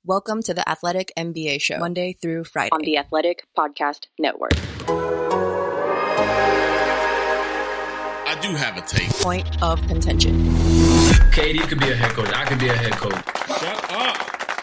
Welcome to the Athletic NBA Show, Monday through Friday on the Athletic Podcast Network. I do have a take. Point of contention. KD could be a head coach. I could be a head coach. Shut up.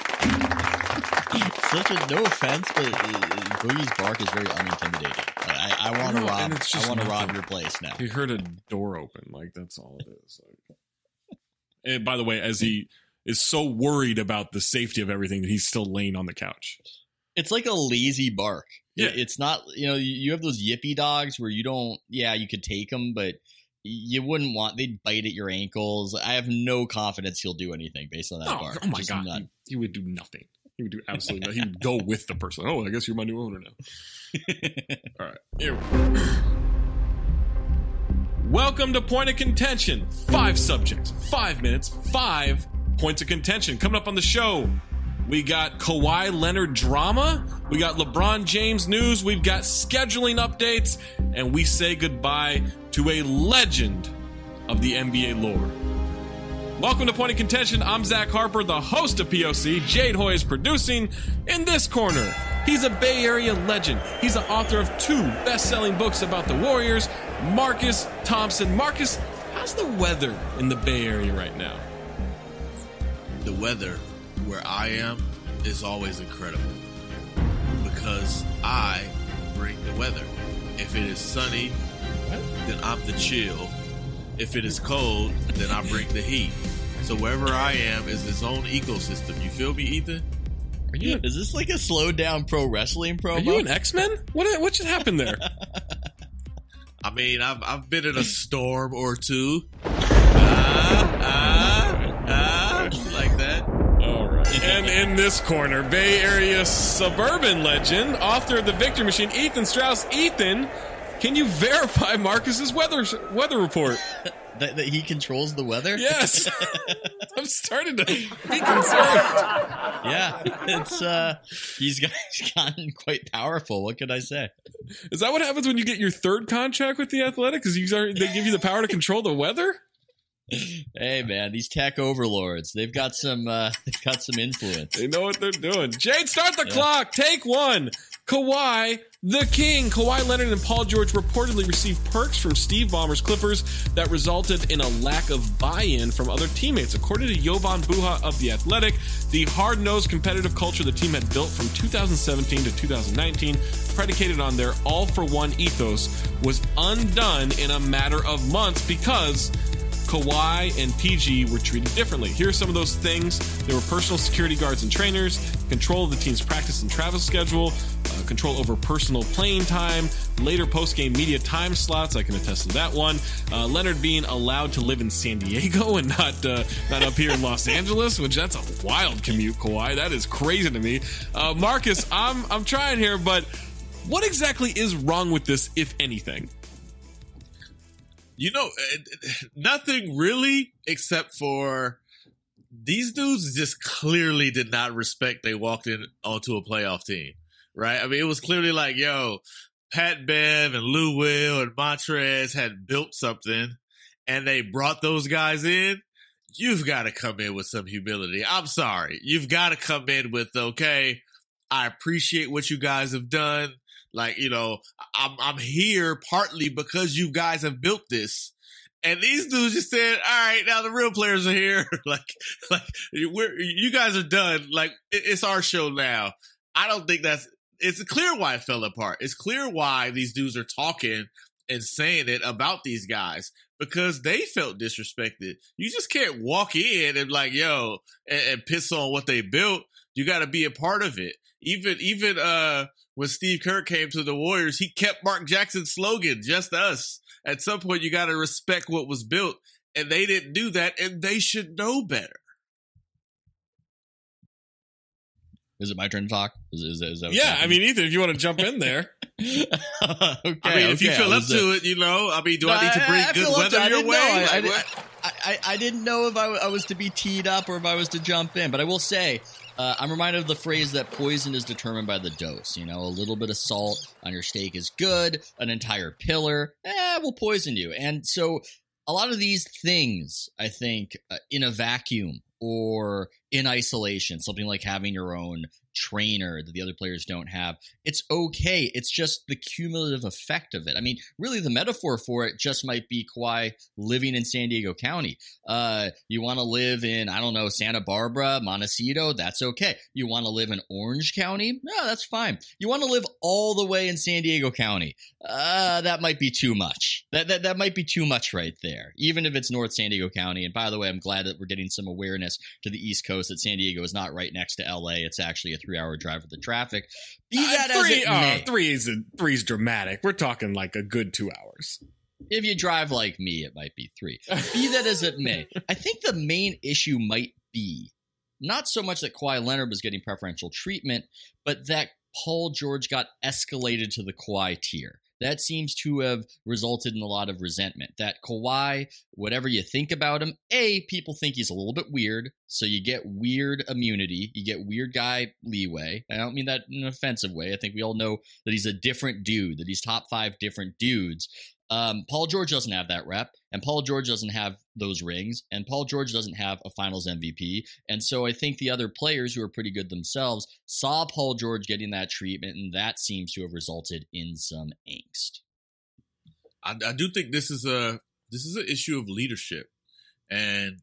Such a no offense, but Boogie's bark is very unintimidating. I want to rob. I want to rob your place now. He heard a door open. Like, that's all it is. And by the way, as he is so worried about the safety of everything that he's still laying on the couch. It's like a lazy bark. Yeah. It's not, you have those yippy dogs where you don't, you could take them, but you wouldn't want, they'd bite at your ankles. I have no confidence he'll do anything based on that bark. Oh my God. He would do nothing. He would do absolutely nothing. He would go with the person. Oh, I guess you're my new owner now. All right. Here we go. Welcome to Point of Contention. 5 subjects, 5 minutes, 5 points of contention. Coming up on the show, we got Kawhi Leonard drama, we got LeBron James news, we've got scheduling updates, and we say goodbye to a legend of the NBA lore. Welcome to Point of Contention. I'm Zach Harper, the host of POC. Jade Hoy is producing. In this corner, he's a Bay Area legend. He's the author of 2 best-selling books about the Warriors, Marcus Thompson. Marcus, how's the weather in the Bay Area right now? The weather where I am is always incredible because I bring the weather. If it is sunny, then I'm the chill. If it is cold, then I bring the heat. So wherever I am is its own ecosystem. You feel me, Ethan? Is this like a slowed down pro wrestling promo? Are you an X-Men? What should happen there? I mean, I've been in a storm or two. Like that. All right. And in this corner, Bay Area suburban legend, author of The Victory Machine, Ethan Strauss. Ethan, can you verify Marcus's weather report? That he controls the weather? Yes. I'm starting to be concerned. Yeah, he's gotten quite powerful. What could I say? Is that what happens when you get your 3rd contract with the Athletic? Because they give you the power to control the weather? Hey man, these tech overlords, they've got some influence. They know what they're doing. Jade, start the clock. Take 1. Kawhi, the king. Kawhi Leonard and Paul George reportedly received perks from Steve Ballmer's Clippers that resulted in a lack of buy-in from other teammates. According to Jovan Buha of The Athletic, the hard-nosed competitive culture the team had built from 2017 to 2019, predicated on their all-for-one ethos, was undone in a matter of months because Kawhi and PG were treated differently. Here are some of those things. There were personal security guards and trainers, control of the team's practice and travel schedule, control over personal playing time, later post-game media time slots. I can attest to that one. Leonard being allowed to live in San Diego and not up here in Los Angeles, which that's a wild commute, Kawhi. That is crazy to me. Marcus, I'm trying here, but what exactly is wrong with this, if anything? Nothing really, except for these dudes just clearly did not respect they walked in onto a playoff team, right? I mean, it was clearly like, Pat Bev and Lou Will and Montrez had built something and they brought those guys in. You've got to come in with some humility. I'm sorry. You've got to come in with, okay, I appreciate what you guys have done. Like, I'm here partly because you guys have built this. And these dudes just said, all right, now the real players are here. You guys are done. Like, it's our show now. I don't think it's clear why it fell apart. It's clear why these dudes are talking and saying it about these guys because they felt disrespected. You just can't walk in and and piss on what they built. You got to be a part of it. Even when Steve Kerr came to the Warriors, he kept Mark Jackson's slogan, just us. At some point, you got to respect what was built, and they didn't do that, and they should know better. Is it my turn to talk? Is that yeah, I mean, Ethan, if you want to jump in there. Okay, if you feel up to it, do I need to bring good weather your way? I didn't know if I was to be teed up or if I was to jump in, but I will say, I'm reminded of the phrase that poison is determined by the dose. A little bit of salt on your steak is good. An entire pillar will poison you. And so a lot of these things, I think, in a vacuum or in isolation, something like having your own trainer that the other players don't have. It's okay. It's just the cumulative effect of it. I mean, really the metaphor for it just might be Kawhi living in San Diego County. You want to live in, I don't know, Santa Barbara, Montecito, that's okay. You want to live in Orange County? No, that's fine. You want to live all the way in San Diego County? That might be too much. That might be too much right there, even if it's North San Diego County. And by the way, I'm glad that we're getting some awareness to the East Coast that San Diego is not right next to LA. It's actually a 3-hour drive with the traffic. Be that as it may. Three's dramatic. We're talking like a good 2 hours. If you drive like me, it might be 3. Be that as it may, I think the main issue might be not so much that Kawhi Leonard was getting preferential treatment, but that Paul George got escalated to the Kawhi tier. That seems to have resulted in a lot of resentment. That Kawhi, whatever you think about him, people think he's a little bit weird, so you get weird immunity. You get weird guy leeway. I don't mean that in an offensive way. I think we all know that he's a different dude, that he's top 5 different dudes. Paul George doesn't have that rep, and Paul George doesn't have those rings, and Paul George doesn't have a finals MVP. And so I think the other players who are pretty good themselves saw Paul George getting that treatment, and that seems to have resulted in some angst. I do think this is an issue of leadership, and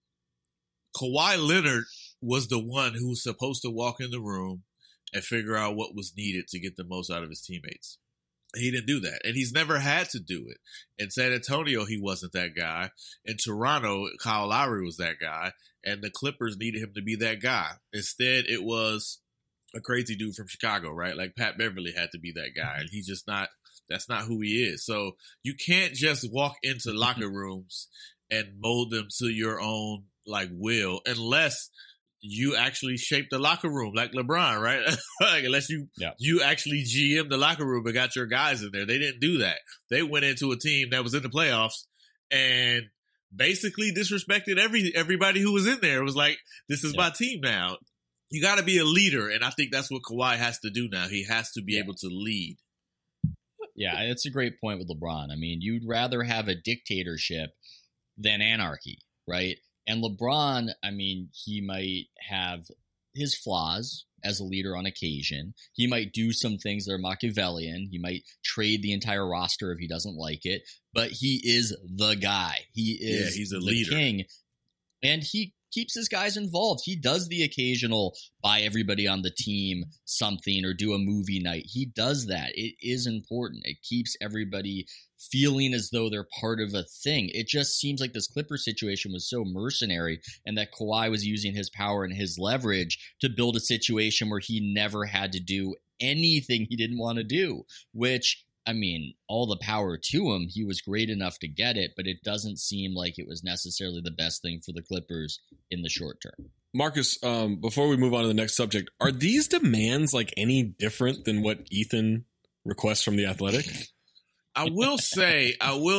Kawhi Leonard was the one who was supposed to walk in the room and figure out what was needed to get the most out of his teammates. He didn't do that, and he's never had to do it. In San Antonio, he wasn't that guy. In Toronto, Kyle Lowry was that guy, and the Clippers needed him to be that guy. Instead, it was a crazy dude from Chicago, right? Like Pat Beverly had to be that guy, and he's just not – that's not who he is. So you can't just walk into locker rooms and mold them to your own, like, will unless – you actually shape the locker room like LeBron, right? Like, unless you actually GM the locker room and got your guys in there. They didn't do that. They went into a team that was in the playoffs and basically disrespected everybody who was in there. It was like, this is my team now. You got to be a leader, and I think that's what Kawhi has to do now. He has to be able to lead. Yeah, it's a great point with LeBron. I mean, you'd rather have a dictatorship than anarchy, right? And LeBron, I mean, he might have his flaws as a leader on occasion. He might do some things that are Machiavellian. He might trade the entire roster if he doesn't like it. But he is the guy. He is he's a the leader. King. And he keeps his guys involved. He does the occasional buy everybody on the team something or do a movie night. He does that. It is important. It keeps everybody feeling as though they're part of a thing. It just seems like this Clippers situation was so mercenary, and that Kawhi was using his power and his leverage to build a situation where he never had to do anything he didn't want to do, which, I mean, all the power to him. He was great enough to get it, but it doesn't seem like it was necessarily the best thing for the Clippers in the short term. Marcus, before we move on to the next subject, are these demands like any different than what Ethan requests from The Athletic? I will say,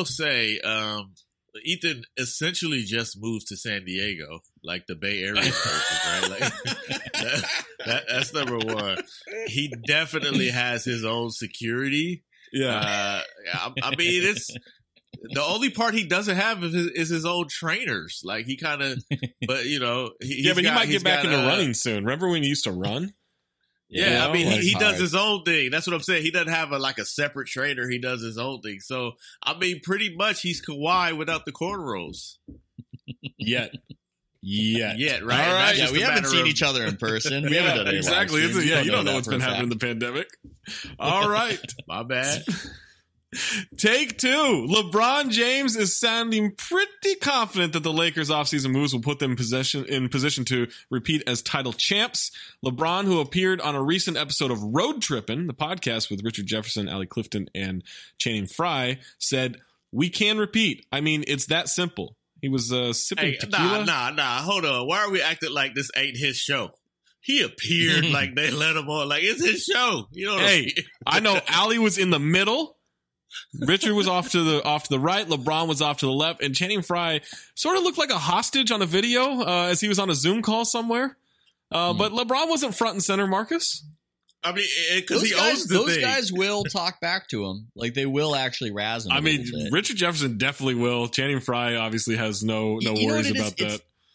Ethan essentially just moved to San Diego, like the Bay Area person, right? Like that's number one. He definitely has his own security. Yeah. I mean, it's the only part he doesn't have is his own trainers. Like he kind of, but you know, he might get back into running soon. Remember when he used to run? Yeah, I mean, he does hard. his own thing. That's what I'm saying. He doesn't have a separate trainer. He does his own thing. So, I mean, pretty much he's Kawhi without the cornrows. Yet, right? All right. Yeah, we haven't seen each other in person. We haven't done any exactly. live streams. You don't know what's been happening in the pandemic. All right. My bad. Take 2. LeBron James is sounding pretty confident that the Lakers' offseason moves will put them in position to repeat as title champs. LeBron, who appeared on a recent episode of Road Trippin', the podcast with Richard Jefferson, Allie Clifton, and Channing Frye, said, "We can repeat. I mean, it's that simple." He was sipping tequila. Nah. Hold on. Why are we acting like this ain't his show? He appeared like they let him on. Like, it's his show. You know what I know Allie was in the middle. Richard was off to the right. LeBron was off to the left, and Channing Frye sort of looked like a hostage on a video as he was on a Zoom call somewhere. But LeBron wasn't front and center, Marcus. I mean, because he owns the thing. Those guys will talk back to him. Like, they will actually razz him. I mean, Richard Jefferson definitely will. Channing Frye obviously has no worries about that.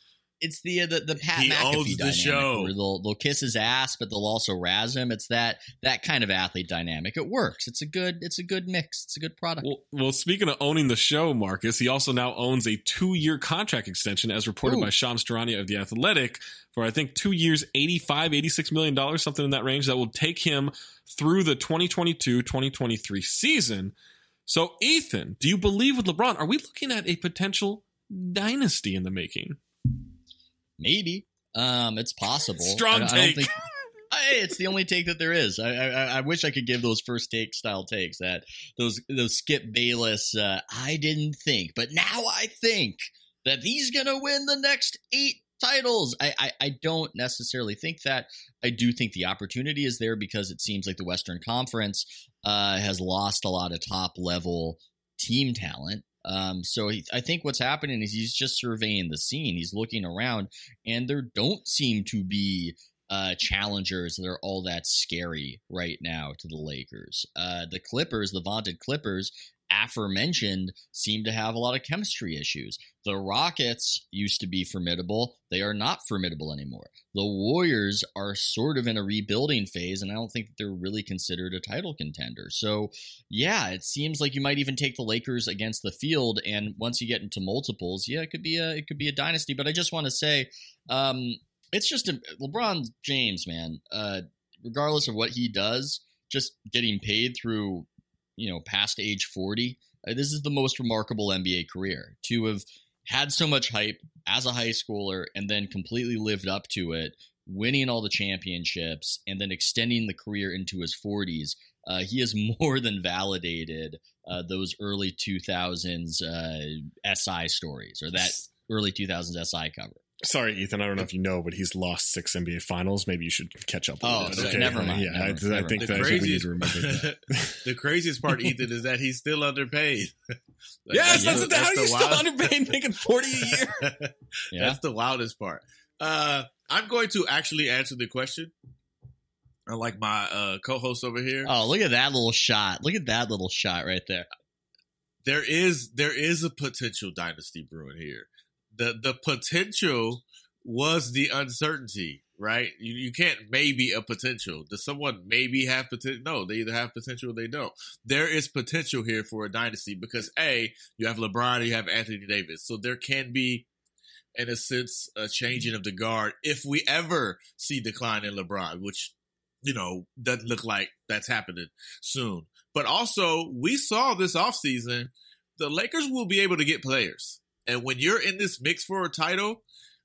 it's the Pat He McAfee owns the dynamic show. where they'll kiss his ass, but they'll also razz him. It's that kind of athlete dynamic. It works. It's a good mix. It's a good product. Well, speaking of owning the show, Marcus, he also now owns a 2-year contract extension, as reported by Shams Charania of The Athletic, for I think 2 years, $86 million, something in that range, that will take him through the 2022-2023 season. So, Ethan, do you believe with LeBron, are we looking at a potential dynasty in the making? Maybe. It's possible. Strong take. It's the only take that there is. I wish I could give those first take style takes, that those Skip Bayless, I didn't think, but now I think that he's going to win the next 8 titles. I don't necessarily think that. I do think the opportunity is there because it seems like the Western Conference has lost a lot of top level team talent. So I think what's happening is he's just surveying the scene. He's looking around, and there don't seem to be challengers that are all that scary right now to the Lakers. The Clippers, the vaunted Clippers, aforementioned, seem to have a lot of chemistry issues. The Rockets used to be formidable. They are not formidable anymore. The Warriors are sort of in a rebuilding phase, and I don't think that they're really considered a title contender. So, yeah, it seems like you might even take the Lakers against the field, and once you get into multiples, yeah, it could be a dynasty. But I just want to say, it's just LeBron James, man. Regardless of what he does, just getting paid through, past age 40, this is the most remarkable NBA career, to have had so much hype as a high schooler and then completely lived up to it, winning all the championships and then extending the career into his 40s. He has more than validated those early 2000s SI stories, or that early 2000s SI cover. Sorry, Ethan, I don't know if you know, but he's lost 6 NBA finals. Maybe you should catch up. Okay. Never mind. Yeah, I think The that we need to remember that. The craziest part, Ethan, is that he's still underpaid. Yes, that's how the he's still underpaid, making $40 a year. Yeah. That's the wildest part. I'm going to actually answer the question. Unlike my co-host over here. Oh, look at that little shot. Look at that little shot right there. There is a potential dynasty brewing here. The potential was the uncertainty, right? You can't maybe a potential. Does someone maybe have potential? No, they either have potential or they don't. There is potential here for a dynasty because you have LeBron and you have Anthony Davis. So there can be, in a sense, a changing of the guard if we ever see decline in LeBron, which, doesn't look like that's happening soon. But also, we saw this offseason, the Lakers will be able to get players. And when you're in this mix for a title,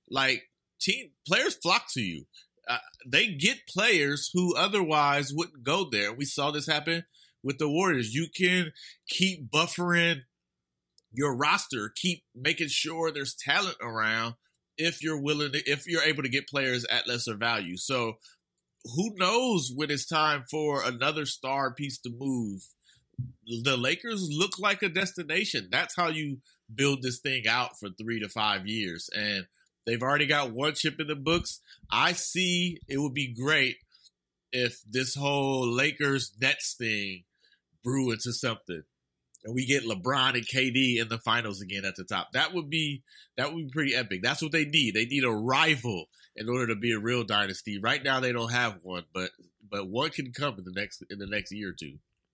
players flock to you. They get players who otherwise wouldn't go there. We saw this happen with the Warriors. You can keep buffering your roster, keep making sure there's talent around if you're able to get players at lesser value. So who knows when it's time for another star piece to move. The Lakers look like a destination. That's how you build this thing out for 3 to 5 years. And they've already got one chip in the books. I see it would be great if this whole Lakers-Nets thing brew into something. And we get LeBron and KD in the finals again at the top. That would be pretty epic. That's what they need. They need a rival in order to be a real dynasty. Right now they don't have one, but one can come in the next year or two.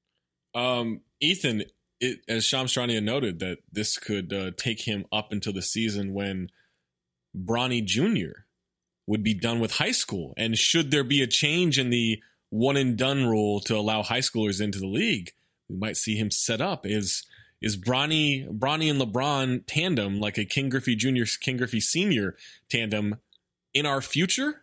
Ethan, as Shams Charania noted, that this could take him up until the season when Bronny Jr. would be done with high school. And should there be a change in the one and done rule to allow high schoolers into the league, we might see him set up. Is Bronny and LeBron tandem, like a King Griffey Jr., King Griffey Sr. tandem, in our future?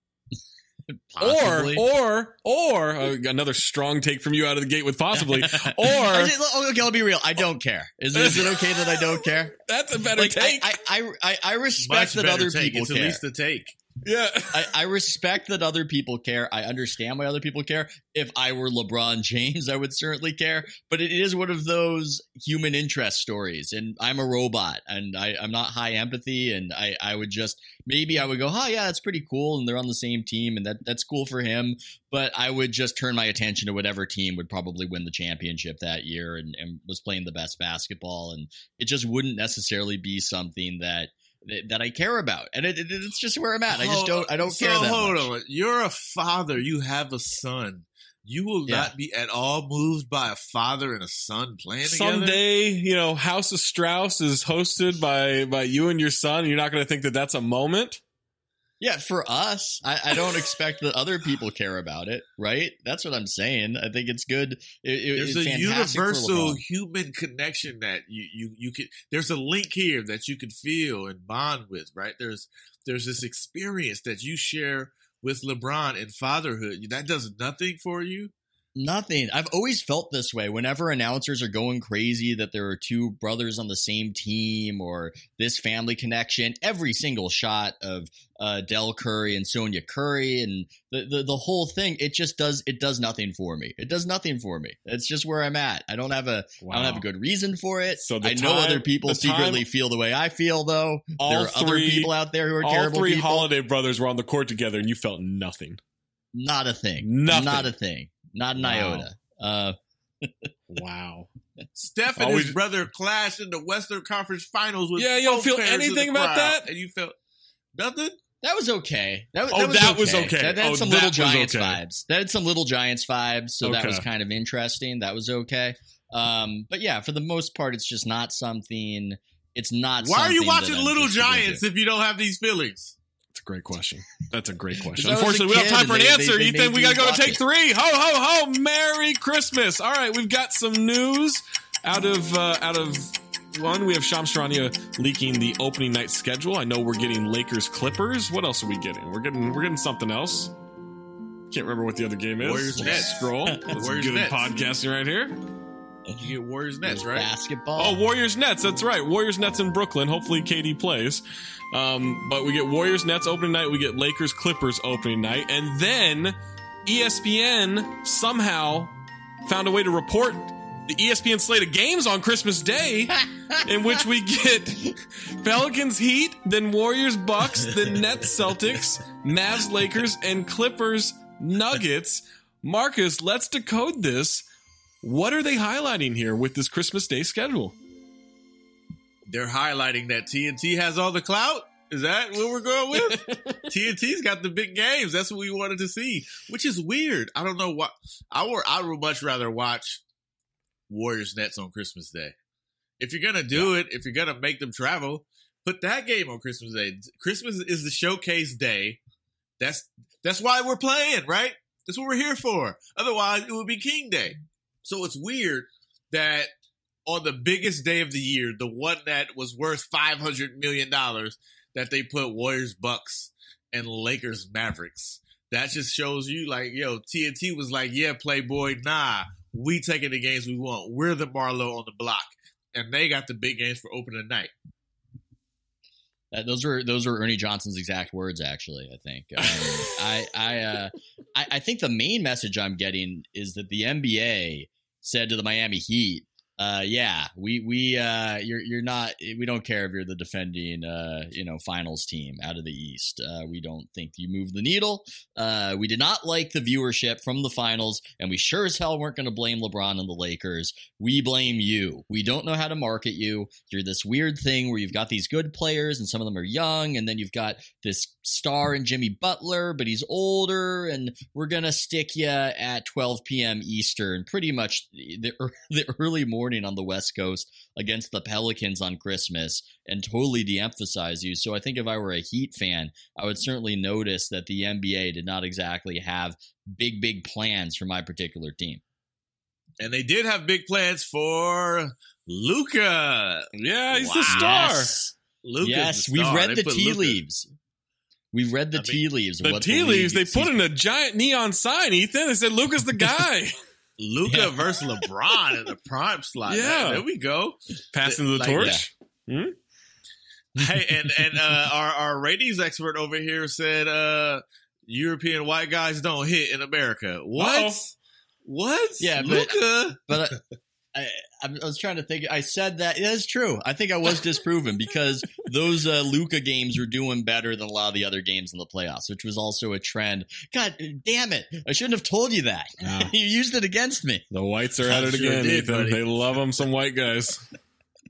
Possibly. Or another strong take from you out of the gate with possibly. Okay, I'll be real. I don't care. Is it okay that I don't care? That's a better take. I respect that other people it's care. At least a take. Yeah. I respect that other people care. I understand why other people care. If I were LeBron James, I would certainly care. But it is one of those human interest stories. And I'm a robot and I'm not high empathy. And I would just, maybe I would go, oh yeah, that's pretty cool. And they're on the same team and that's cool for him. But I would just turn my attention to whatever team would probably win the championship that year and was playing the best basketball. And it just wouldn't necessarily be something that that I care about, and it's just where I'm at. I don't care that hold much. on, you're a father. You have a son. You will not be at all moved by a father and a son playing together. Someday, House of Strauss is hosted by you and your son. And you're not going to think that that's a moment. Yeah, for us, I don't expect that other people care about it, right? That's what I'm saying. I think it's good. There's it's a fantastic universal human connection that you can. There's a link here that you can feel and bond with, right? There's this experience that you share with LeBron in fatherhood. That does nothing for you. Nothing. I've always felt this way whenever announcers are going crazy that there are two brothers on the same team or this family connection. Every single shot of Del Curry and Sonia Curry and the whole thing, it does nothing for me. It does nothing for me. It's just where I'm at. I don't have a good reason for it. So I know other people secretly feel the way I feel, though. There are other people out there who are terrible all three people. Holiday brothers were on the court together and you felt nothing. Not a thing. Nothing. Not a thing. Not an iota. Wow. Steph and his brother clashed in the Western Conference Finals with you don't feel anything about that? And you felt nothing? That was okay. That was okay. That had some Little Giants okay. vibes. That had some Little Giants vibes, so that was kind of interesting. That was okay. But yeah, for the most part, it's just not something. It's not. Why are you watching Little Giants if you don't have these feelings? That's a great question. That's a great question. I was a Unfortunately, we don't have time for an answer. they Ethan, made we got to go me to take 3. Ho, ho, ho. Merry Christmas. All right, we've got some news out of one. We have Shams Charania leaking the opening night schedule. I know we're getting Lakers Clippers. What else are we getting? We're getting something else. Can't remember what the other game is. Warriors Nets. Scroll. That's Warriors good Nets. Podcasting right here. You get Warriors Nets, right? Basketball. Oh, Warriors Nets. That's right. Warriors Nets in Brooklyn. Hopefully KD plays. But we get Warriors Nets opening night. We get Lakers Clippers opening night. And then ESPN somehow found a way to report the ESPN slate of games on Christmas Day, in which we get Pelicans Heat, then Warriors Bucks, then Nets Celtics, Mavs Lakers, and Clippers Nuggets. Marcus, let's decode this. What are they highlighting here with this Christmas Day schedule? They're highlighting that TNT has all the clout. Is that what we're going with? TNT's got the big games. That's what we wanted to see, which is weird. I don't know why. I would much rather watch Warriors Nets on Christmas Day. If you're going to do it, if you're going to make them travel, put that game on Christmas Day. Christmas is the showcase day. That's why we're playing, right? That's what we're here for. Otherwise, it would be King Day. So it's weird that on the biggest day of the year, the one that was worth $500 million, that they put Warriors Bucks and Lakers Mavericks. That just shows you, like, TNT was like, yeah, Playboy, nah, we taking the games we want. We're the Marlowe on the block. And they got the big games for opening night. Those were Ernie Johnson's exact words, actually. I think. I think the main message I'm getting is that the NBA said to the Miami Heat, you're not. We don't care if you're the defending, finals team out of the East. We don't think you move the needle. We did not like the viewership from the finals, and we sure as hell weren't going to blame LeBron and the Lakers. We blame you. We don't know how to market you. You're this weird thing where you've got these good players, and some of them are young, and then you've got this star in Jimmy Butler, but he's older, and we're gonna stick you at 12 p.m. Eastern, pretty much the early morning on the West Coast against the Pelicans on Christmas, and totally de-emphasize you. So I think if I were a Heat fan, I would certainly notice that the NBA did not exactly have big plans for my particular team. And they did have big plans for Luka. Yeah, he's the star. Yes, we've read the tea leaves. We've read the tea leaves. The tea leaves, they put in a giant neon sign, Ethan. They said, Luka's the guy. Luka versus LeBron in the prime slot. Yeah. There we go. Passing the torch. Yeah. Hey, and our ratings expert over here said European white guys don't hit in America. What? Uh-oh. What? Yeah, Luka. But I was trying to think. I said that. Yeah, that's true. I think I was disproven because those Luka games are doing better than a lot of the other games in the playoffs, which was also a trend. God damn it. I shouldn't have told you that. Yeah. You used it against me. The whites are at it again, Ethan. Buddy. They love them, some white guys.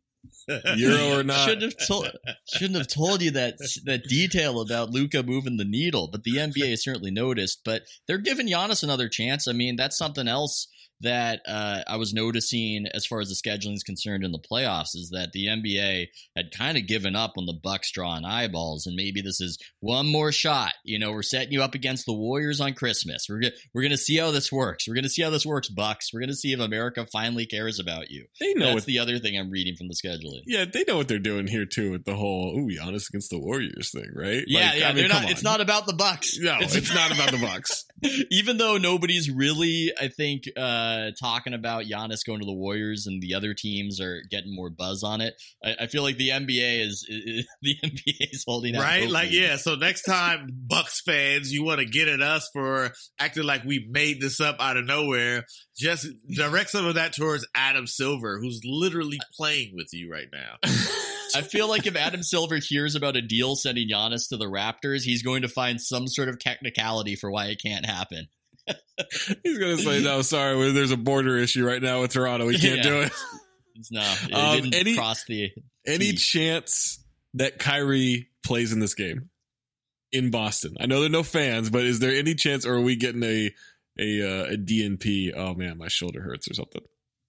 Euro or not. Shouldn't have told you that detail about Luka moving the needle, but the NBA certainly noticed. But they're giving Giannis another chance. I mean, that's something else that I was noticing as far as the scheduling is concerned in the playoffs, is that the NBA had kind of given up on the Bucks drawing eyeballs, and maybe this is one more shot. You know, we're setting you up against the Warriors on Christmas. We're gonna see how this works. We're gonna see how this works, Bucks. We're gonna see if America finally cares about you. They know That's the other thing I'm reading from the scheduling. Yeah, they know what they're doing here too with the whole Giannis against the Warriors thing, right? Yeah, like, yeah. I mean, They're not. It's not about the Bucks. No, it's not about the Bucks. Even though nobody's really, I think, talking about Giannis going to the Warriors, and the other teams are getting more buzz on it, I feel like the NBA is holding out. Right? hope. Like, yeah. So next time, Bucks fans, you want to get at us for acting like we made this up out of nowhere, just direct some of that towards Adam Silver, who's literally playing with you right now. I feel like if Adam Silver hears about a deal sending Giannis to the Raptors, he's going to find some sort of technicality for why it can't happen. He's going to say, no, sorry, there's a border issue right now with Toronto. We can't do it. It didn't cross the Any chance that Kyrie plays in this game in Boston? I know there are no fans, but is there any chance, or are we getting a DNP? Oh, man, my shoulder hurts or something.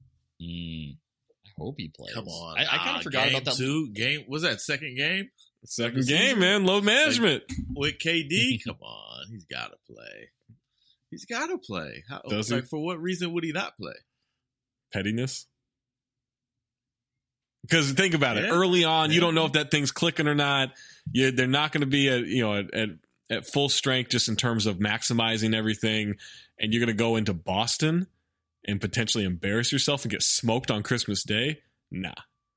I hope he plays. Come on. I kind of forgot about that. Was that second game? Second game, man. Load management. With KD? Come on. He's got to play. He's got to play. Does he? For what reason would he not play? Pettiness? Because think about it. Yeah. Early on, Yeah. you don't know if that thing's clicking or not. They're not going to be at full strength just in terms of maximizing everything. And you're going to go into Boston and potentially embarrass yourself and get smoked on Christmas Day? Nah.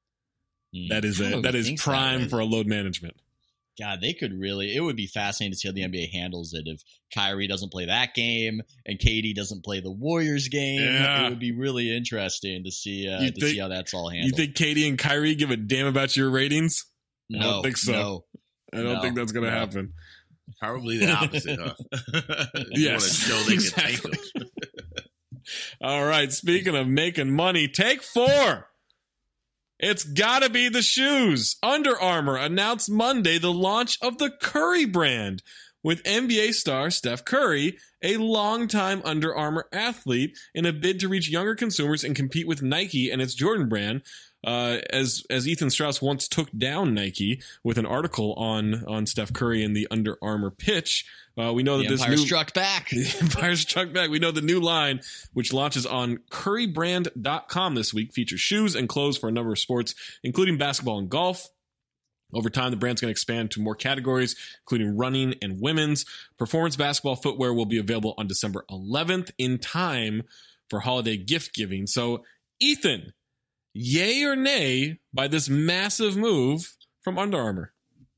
That is prime for a load management. God, it would be fascinating to see how the NBA handles it if Kyrie doesn't play that game and KD doesn't play the Warriors game. Yeah. It would be really interesting to see see how that's all handled. You think KD and Kyrie give a damn about your ratings? No, I don't think so. No, I don't think that's going to happen. Probably the opposite, huh? Yes. You wanna show they can take Exactly. them. All right, speaking of making money, take 4. It's gotta be the shoes. Under Armour announced Monday the launch of the Curry brand with NBA star Steph Curry, a longtime Under Armour athlete, in a bid to reach younger consumers and compete with Nike and its Jordan brand. As Ethan Strauss once took down Nike with an article on Steph Curry and the Under Armour pitch. We know that the Empire struck back. The Empire struck back. We know the new line, which launches on currybrand.com this week, features shoes and clothes for a number of sports, including basketball and golf. Over time, the brand's going to expand to more categories, including running and women's. Performance basketball footwear will be available on December 11th in time for holiday gift giving. So, Ethan, yay or nay by this massive move from Under Armour?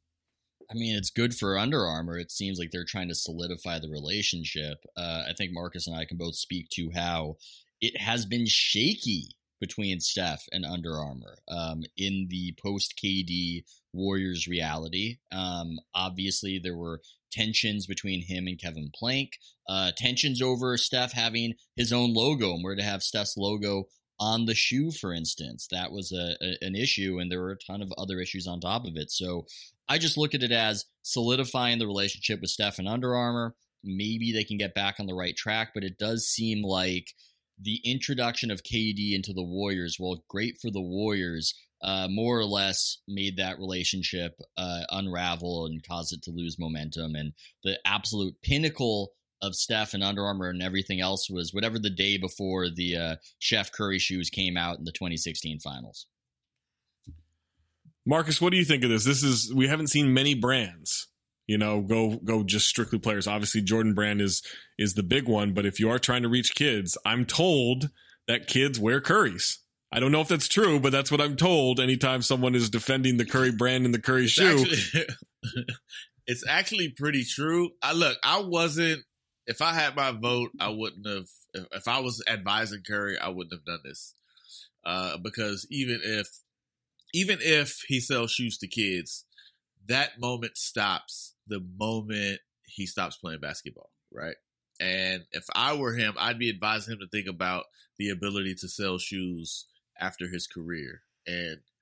I mean, it's good for Under Armour. It seems like they're trying to solidify the relationship. I think Marcus and I can both speak to how it has been shaky between Steph and Under Armour in the post-KD Warriors reality. Obviously, there were tensions between him and Kevin Plank, tensions over Steph having his own logo and where to have Steph's logo on the shoe, for instance. That was an issue, and there were a ton of other issues on top of it. So I just look at it as solidifying the relationship with Steph and Under Armour. Maybe they can get back on the right track, but it does seem like the introduction of KD into the Warriors, while great for the Warriors, more or less made that relationship unravel and caused it to lose momentum. And the absolute pinnacle of Steph and Under Armour and everything else was whatever the day before the Chef Curry shoes came out in the 2016 finals. Marcus, what do you think of this? We haven't seen many brands, go just strictly players. Obviously, Jordan brand is the big one, but if you are trying to reach kids, I'm told that kids wear Currys. I don't know if that's true, but that's what I'm told anytime someone is defending the Curry brand and the Curry shoe. It's actually pretty true. If I had my vote, I wouldn't have. If I was advising Curry, I wouldn't have done this. Because even if he sells shoes to kids, that moment stops the moment he stops playing basketball, right? And if I were him, I'd be advising him to think about the ability to sell shoes after his career. And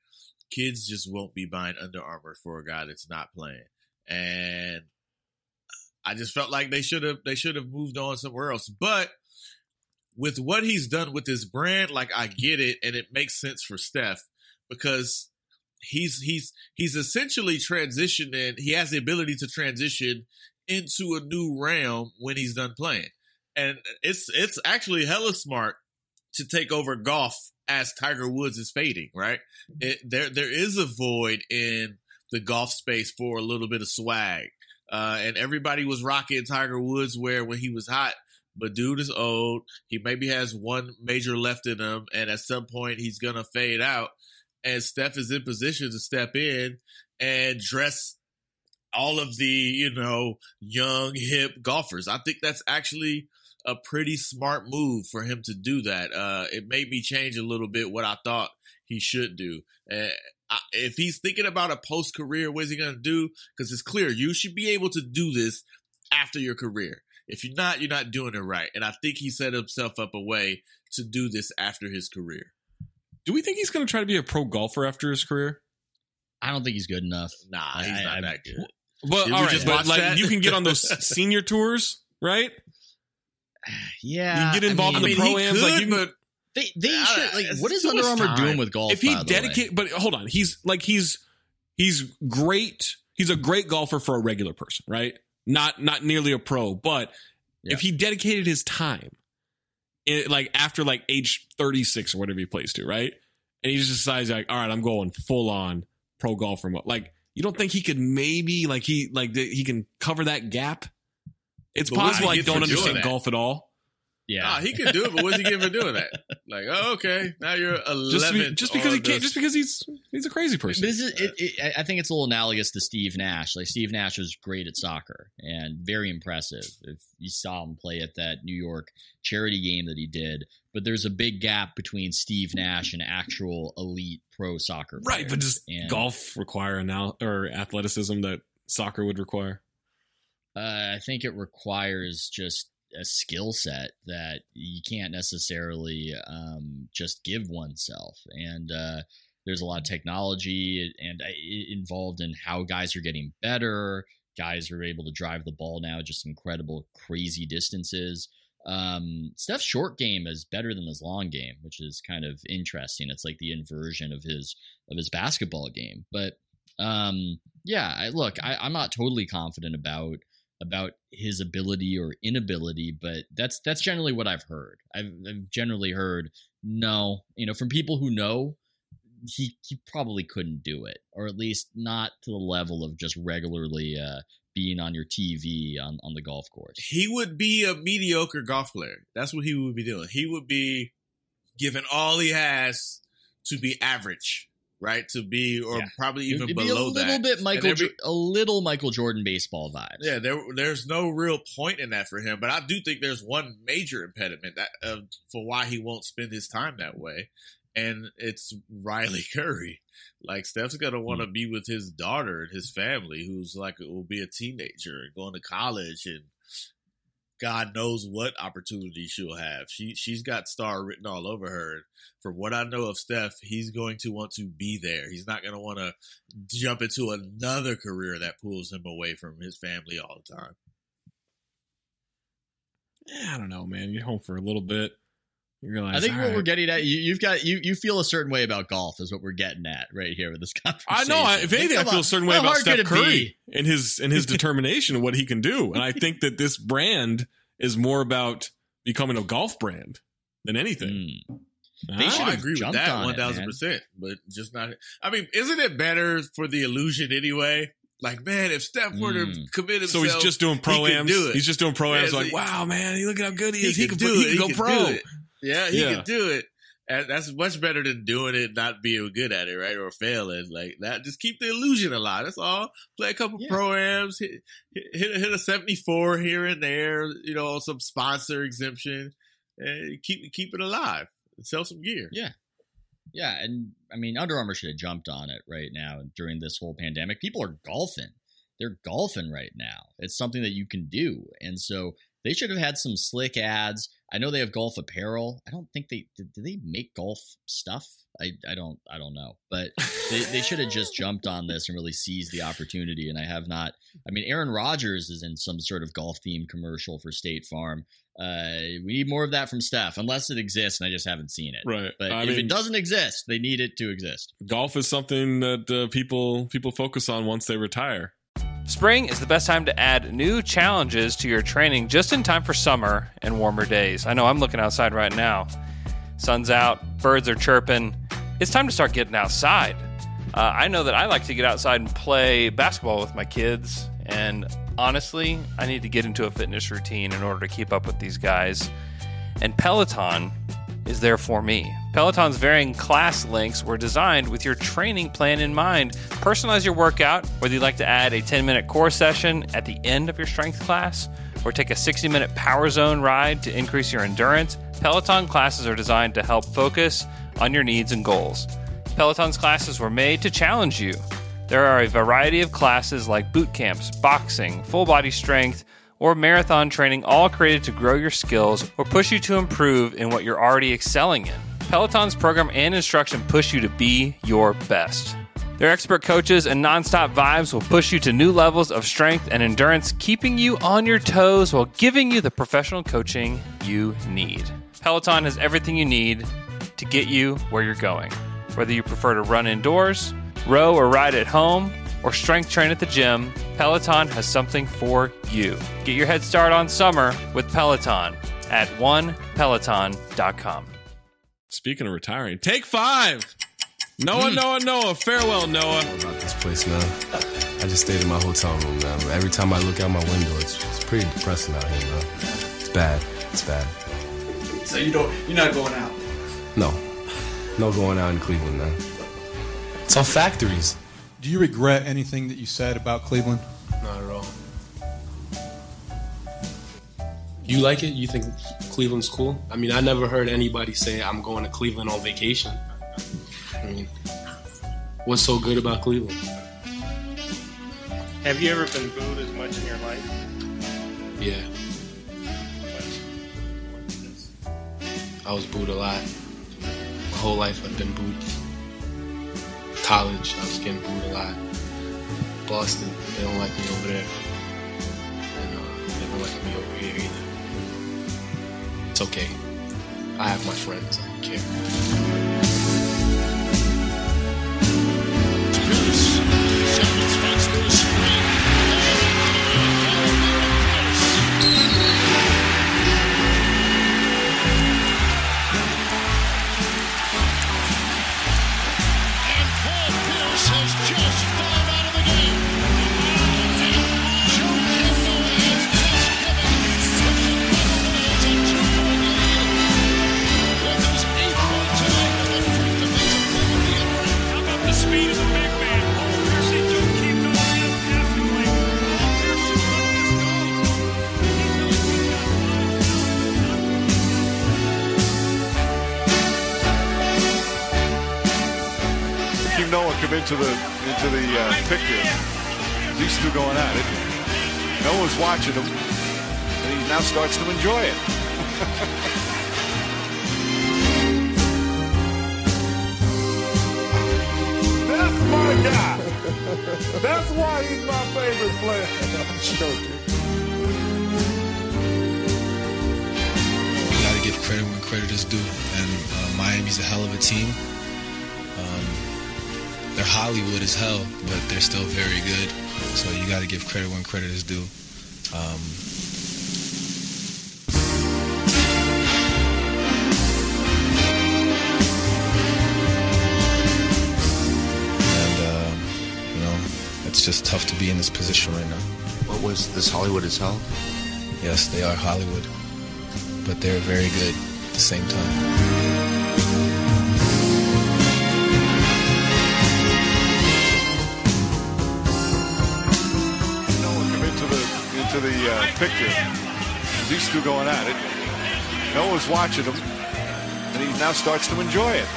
kids just won't be buying Under Armour for a guy that's not playing. And I just felt like they should have moved on somewhere else. But with what he's done with his brand, like, I get it, and it makes sense for Steph because he's essentially transitioning. He has the ability to transition into a new realm when he's done playing. And it's actually hella smart to take over golf as Tiger Woods is fading, right? There is a void in the golf space for a little bit of swag. And everybody was rocking Tiger Woods when he was hot, but dude is old. He maybe has one major left in him, and at some point he's going to fade out. And Steph is in position to step in and dress all of the, young, hip golfers. I think that's actually a pretty smart move for him to do that. It made me change a little bit what I thought he should do. If he's thinking about a post-career, what is he going to do? Because it's clear you should be able to do this after your career. If you're not doing it right. And I think he set himself up a way to do this after his career. Do we think he's going to try to be a pro golfer after his career? I don't think he's good enough. Nah, he's not that good. But all right, but like you can get on those senior tours, right? Yeah, you get involved in the pro-ams, like you can. They should. Like, what is Under Armour doing with golf? If he dedicate, but hold on, he's great. He's a great golfer for a regular person, right? Not nearly a pro, but if he dedicated his time, after age 36 or whatever he plays to, right? And he just decides all right, I'm going full on pro golfer mode. Like, you don't think he could maybe he can cover that gap? It's possible I don't understand golf at all. Yeah, he can do it, but what's he getting for doing that? Like, oh, okay, now you're 11th. Just because he can't, just because he's a crazy person. But I think it's a little analogous to Steve Nash. Like, Steve Nash was great at soccer and very impressive. If you saw him play at that New York charity game that he did, but there's a big gap between Steve Nash and actual elite pro soccer players. Right, but does golf require or athleticism that soccer would require? I think it requires just a skill set that you can't necessarily just give oneself. And there's a lot of technology and involved in how guys are getting better. Guys are able to drive the ball now just incredible, crazy distances. Steph's short game is better than his long game, which is kind of interesting. It's like the inversion of his basketball game. But I'm not totally confident about his ability or inability, but that's generally what I've heard. I've generally heard no, from people who know he probably couldn't do it, or at least not to the level of just regularly being on your TV on the golf course. He would be a mediocre golf player. That's what he would be doing. He would be giving all he has to be average. Right, to be, or probably even below that. A little Michael Jordan baseball vibes. Yeah, there's no real point in that for him. But I do think there's one major impediment for why he won't spend his time that way, and it's Riley Curry. Like, Steph's gonna want to be with his daughter and his family, who's will be a teenager and going to college, and God knows what opportunity she'll have. She's got star written all over her. From what I know of Steph, he's going to want to be there. He's not going to want to jump into another career that pulls him away from his family all the time. Yeah, I don't know, man. You're home for a little bit. You realize, I think what we're getting at, you feel a certain way about golf is what we're getting at right here with this conversation. I know. If anything, I feel a certain way about Steph Curry and his determination and what he can do. And I think that this brand is more about becoming a golf brand than anything. I agree with that 1,000%, but just not. I mean, isn't it better for the illusion anyway? Like, man, if Steph were to commit himself, so he's just doing pro-ams. He's just doing pro-ams. Like, wow, man, look at how good he is. He can go pro. Yeah, he can do it. And that's much better than doing it, not being good at it, right? Or failing like that. Just keep the illusion alive. That's all. Play a couple pro-ams, hit a 74 here and there, some sponsor exemption, and keep it alive. Sell some gear. Yeah. Yeah. And I mean, Under Armour should have jumped on it right now during this whole pandemic. People are golfing. They're golfing right now. It's something that you can do. And so They should have had some slick ads. I know they have golf apparel. I don't think do they make golf stuff? I don't know, but they should have just jumped on this and really seized the opportunity. And I have not. I mean, Aaron Rodgers is in some sort of golf themed commercial for State Farm. We need more of that from Steph, unless it exists and I just haven't seen it. Right. But if it doesn't exist, they need it to exist. Golf is something that people focus on once they retire. Spring is the best time to add new challenges to your training just in time for summer and warmer days. I know I'm looking outside right now. Sun's out, birds are chirping. It's time to start getting outside. I know that I like to get outside and play basketball with my kids, and honestly, I need to get into a fitness routine in order to keep up with these guys. And Peloton is there for me. Peloton's varying class links were designed with your training plan in mind. Personalize your workout, whether you'd like to add a 10-minute core session at the end of your strength class or take a 60-minute power zone ride to increase your endurance. Peloton classes are designed to help focus on your needs and goals. Peloton's classes were made to challenge you. There are a variety of classes like boot camps, boxing, full body strength, or marathon training, all created to grow your skills or push you to improve in what you're already excelling in. Peloton's program and instruction push you to be your best. Their expert coaches and nonstop vibes will push you to new levels of strength and endurance, keeping you on your toes while giving you the professional coaching you need. Peloton has everything you need to get you where you're going. Whether you prefer to run indoors, row or ride at home, or strength train at the gym, Peloton has something for you. Get your head start on summer with Peloton at onepeloton.com. Speaking of retiring, take 5. Noah. Farewell, Noah. About this place, man. I just stayed in my hotel room, man. Every time I look out my window, it's pretty depressing out here, man. It's bad. So you're not going out? No going out in Cleveland, man. It's all factories. Do you regret anything that you said about Cleveland? Not at all. You like it? You think Cleveland's cool? I mean, I never heard anybody say I'm going to Cleveland on vacation. I mean, what's so good about Cleveland? Have you ever been booed as much in your life? Yeah. I was booed a lot. My whole life I've been booed. College, I was getting booed a lot. Boston, they don't like me over there. And they don't like me over here either. It's okay. I have my friends. I don't care. Noah come into the picture. These two going at it. Noah's watching them, and he now starts to enjoy it. That's my guy. That's why he's my favorite player. I'm joking. You got to give credit when credit is due, and Miami's a hell of a team. They're Hollywood as hell, but they're still very good. So you got to give credit when credit is due. It's just tough to be in this position right now. What was this Hollywood as hell? Yes, they are Hollywood, but they're very good at the same time. To the picture. These two going at it. Noah's watching them, and he now starts to enjoy it.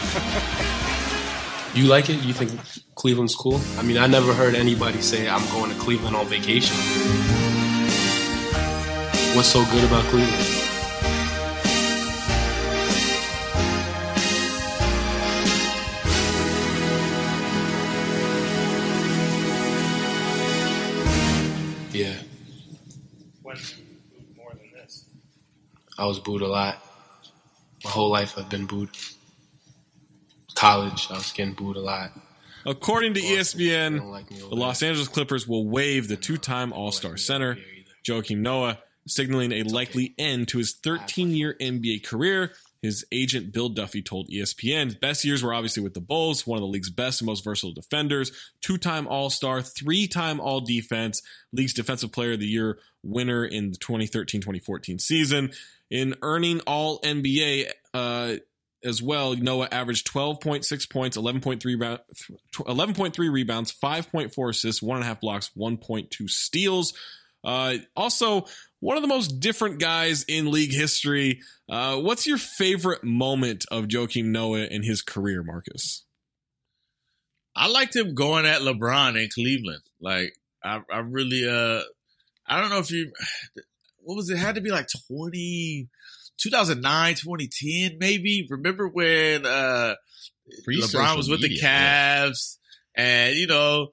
You like it? You think Cleveland's cool? I mean, I never heard anybody say I'm going to Cleveland on vacation. What's so good about Cleveland? Yeah. When you booed more than this? I was booed a lot. My whole life I've been booed. College, I was getting booed a lot. According to ESPN, the Los Angeles Clippers will waive the two-time All-Star center, Joakim Noah, signaling a likely end to his 13-year NBA career. His agent, Bill Duffy, told ESPN his best years were obviously with the Bulls, one of the league's best and most versatile defenders, two-time All-Star, three-time All-Defense, league's Defensive Player of the Year winner in the 2013-2014 season. In earning All-NBA as well, Noah averaged 12.6 points, 11.3 rebounds, 5.4 assists, 1.5 blocks, 1.2 steals. Also, one of the most different guys in league history. What's your favorite moment of Joakim Noah in his career, Marcus? I liked him going at LeBron in Cleveland. Like, I really, I don't know if you, what was it? Had to be like 2009, 2010, maybe. Remember when LeBron was with the Cavs, and Noah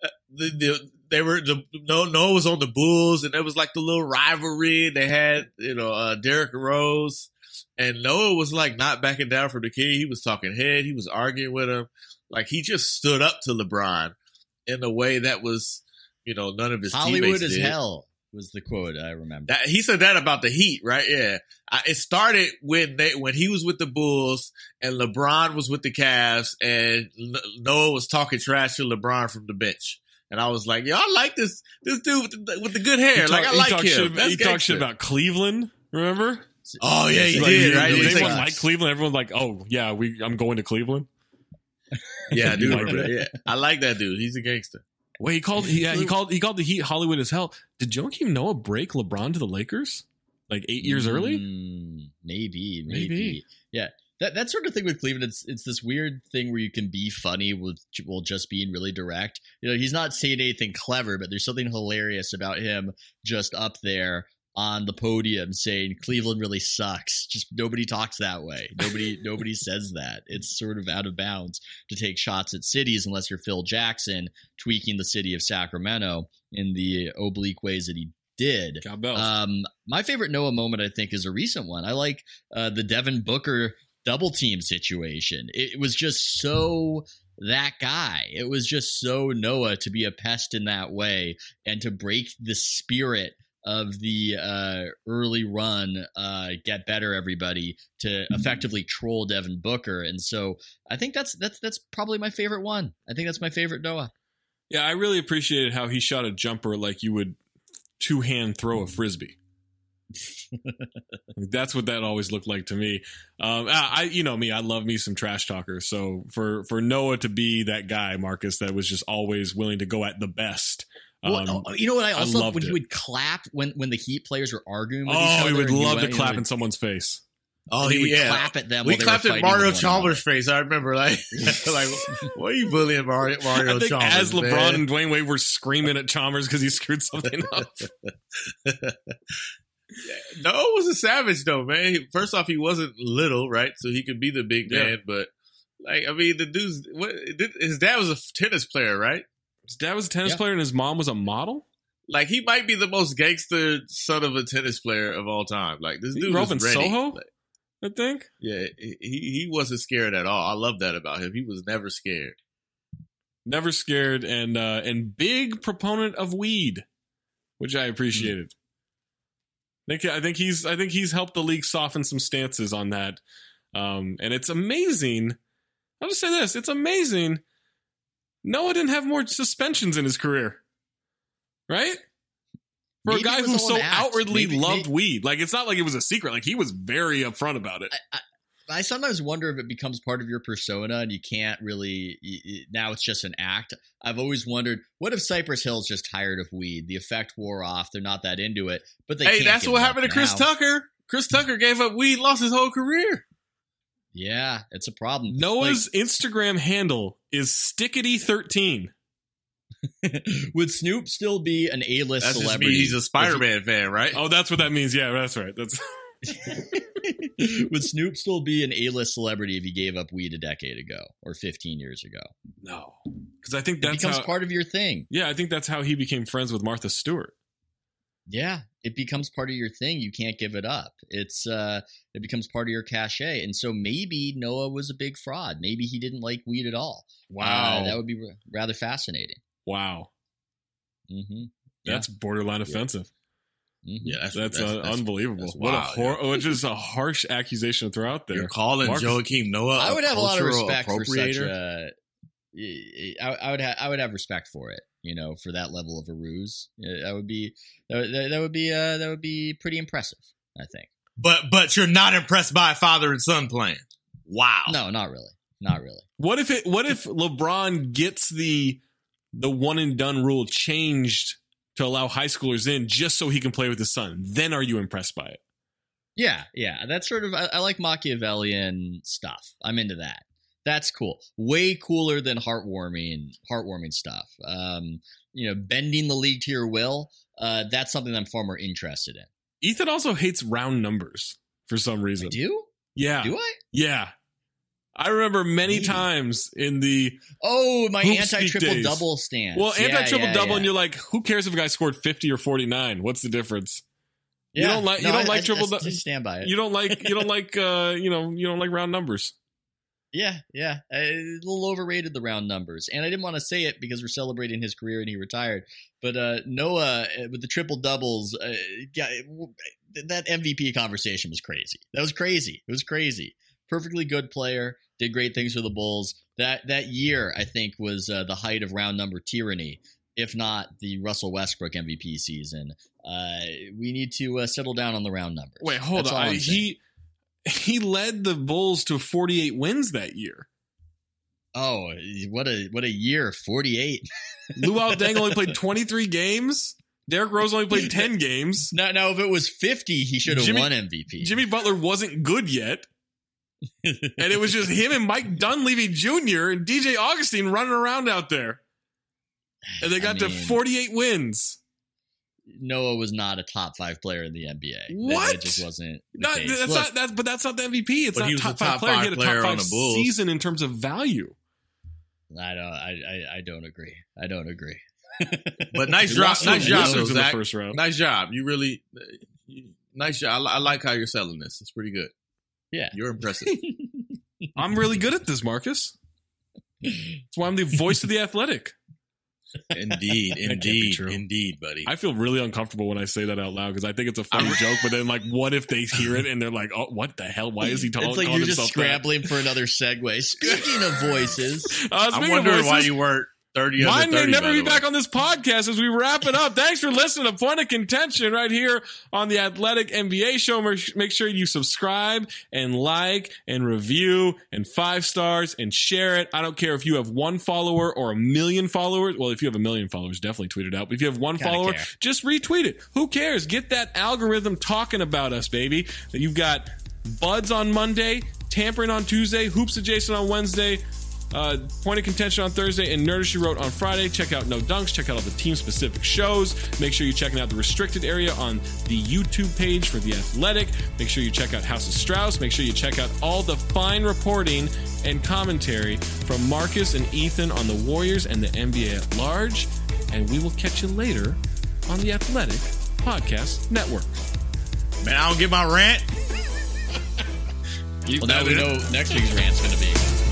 was on the Bulls, and there was like the little rivalry. They had Derrick Rose, and Noah was like not backing down for the King. He was talking head. He was arguing with him. Like, he just stood up to LeBron in a way that was none of his Hollywood teammates did. as hell was the quote I remember. He said that about the Heat, right? Yeah. It started when he was with the Bulls and LeBron was with the Cavs, and Noah was talking trash to LeBron from the bench. And I was like, yo, I like this dude with the good hair. I like him. He talked shit about Cleveland, remember? Oh, yeah, he did, right? Everyone liked Cleveland. Everyone's like, oh, yeah, I'm going to Cleveland. Yeah, I do remember that. Yeah. I like that dude. He's a gangster. Wait, he called the Heat Hollywood as hell. Did Joakim Noah break LeBron to the Lakers like 8 years early? Maybe. Yeah. That sort of thing with Cleveland, it's this weird thing where you can be funny while just being really direct. He's not saying anything clever, but there's something hilarious about him just up there on the podium saying Cleveland really sucks. Just nobody talks that way. Nobody says that. It's sort of out of bounds to take shots at cities unless you're Phil Jackson tweaking the city of Sacramento in the oblique ways that he did. My favorite Noah moment, I think, is a recent one. I like the Devin Booker double team situation. It was just so that guy. It was just so Noah to be a pest in that way and to break the spirit of the early run, get better everybody, to effectively troll Devin Booker. And so I think that's probably my favorite one. I think that's my favorite Noah. Yeah, I really appreciated how he shot a jumper like you would two-hand throw a Frisbee. That's what that always looked like to me. I love me some trash talkers. So for Noah to be that guy, Marcus, that was just always willing to go at the best. You know what? I also loved when he would clap when the Heat players were arguing with each other. He would love to clap in someone's face. He would clap at them. We clapped at Mario Chalmers' face. I remember, like, why are you bullying Mario Chalmers? As LeBron and Dwayne Wade were screaming at Chalmers because he screwed something up. Noah was a savage, though, man. First off, he wasn't little, right? So he could be the big man, but the dude's his dad was a tennis player, right? His dad was a tennis player and his mom was a model? Like, he might be the most gangster son of a tennis player of all time. Like, this dude was ready. Soho, I think. Yeah, he wasn't scared at all. I love that about him. He was never scared. Never scared, and big proponent of weed, which I appreciated. I think he's helped the league soften some stances on that. And it's amazing. I'll just say this. It's amazing. Noah didn't have more suspensions in his career. Right? For a guy who so outwardly loved weed. Like, it's not like it was a secret. Like, he was very upfront about it. I sometimes wonder if it becomes part of your persona and you can't really, now it's just an act. I've always wondered, what if Cypress Hill's just tired of weed? The effect wore off. They're not that into it. But that's what happened to Chris Tucker. Chris Tucker gave up weed, lost his whole career. Yeah, it's a problem. Noah's Instagram handle is Stickety13. Would Snoop still be an A-list That's celebrity? Just he's a Spider-Man fan, right? Oh, that's what that means. Yeah, that's right. That's. Would Snoop still be an A-list celebrity if he gave up weed a decade ago or 15 years ago? No, because I think that becomes part of your thing. Yeah, I think that's how he became friends with Martha Stewart. Yeah, it becomes part of your thing. You can't give it up. It becomes part of your cachet. And so maybe Noah was a big fraud. Maybe he didn't like weed at all. Wow. That would be rather fascinating. Wow. Mm-hmm. That's borderline offensive. Mm-hmm. Yeah, that's unbelievable. That's what just a harsh accusation to throw out there. You're calling Joakim Noah. I would have a lot of respect for such appropriator? I would have respect for it, for that level of a ruse. That would be pretty impressive, I think. But you're not impressed by a father and son plan. Wow. No, not really. What if LeBron gets the one and done rule changed to allow high schoolers in just so he can play with his son? Then are you impressed by it? Yeah. That's sort of, I like Machiavellian stuff. I'm into that. That's cool. Way cooler than heartwarming stuff. Bending the league to your will. That's something I'm far more interested in. Ethan also hates round numbers for some reason. I do? Yeah. Do I? Yeah. I remember many times in the my anti-triple double stance. Well, anti-triple double, and you're like, who cares if a guy scored 50 or 49? What's the difference? Yeah. You don't like triple double. Stand by it. You don't like round numbers. Yeah, a little overrated, the round numbers. And I didn't want to say it because we're celebrating his career and he retired. But Noah, with the triple doubles, that MVP conversation was crazy. That was crazy. It was crazy. Perfectly good player, did great things for the Bulls. That year, I think, was the height of round number tyranny, if not the Russell Westbrook MVP season. We need to settle down on the round numbers. Wait, hold on. He led the Bulls to 48 wins that year. Oh, what a year, 48. Luol Deng only played 23 games. Derrick Rose only played 10 games. No, if it was 50, he should have won MVP. Jimmy Butler wasn't good yet. And it was just him and Mike Dunleavy Jr. and DJ Augustine running around out there. And they got to 48 wins. Noah was not a top 5 player in the NBA. What? That just wasn't the case. That's not the MVP. It's not top 5 player. He had a top 5 season in terms of value. I don't agree. But nice job, Zach. First round. Nice job. You really, nice job. I like how you're selling this. It's pretty good. Yeah, you're impressive. I'm really good at this, Marcus. That's why I'm the voice of the Athletic. Indeed, buddy. I feel really uncomfortable when I say that out loud because I think it's a funny joke, but then what if they hear it and they're like, "Oh, what the hell? Why is he talking?" It's like you're just scrambling for another segue. Speaking of voices, I'm wondering why you weren't 30 under 30. Mine may never be back on this podcast as we wrap it up. Thanks for listening to Point of Contention right here on the Athletic NBA Show. Make sure you subscribe and like and review and 5 stars and share it. I don't care if you have 1 follower or 1 million followers. Well, if you have 1 million followers, definitely tweet it out. But if you have 1 follower, just retweet it. Who cares? Get that algorithm talking about us, baby. You've got Buds on Monday, Tampering on Tuesday, Hoops Adjacent on Wednesday, Point of Contention on Thursday, and Nerdy She Wrote on Friday. Check out No Dunks. Check out all the team-specific shows. Make sure you're checking out the restricted area on the YouTube page for The Athletic. Make sure you check out House of Strauss. Make sure you check out all the fine reporting and commentary from Marcus and Ethan on the Warriors and the NBA at large. And we will catch you later on The Athletic Podcast Network. Man, I don't get my rant. Well, now we know next week's rant's going to be.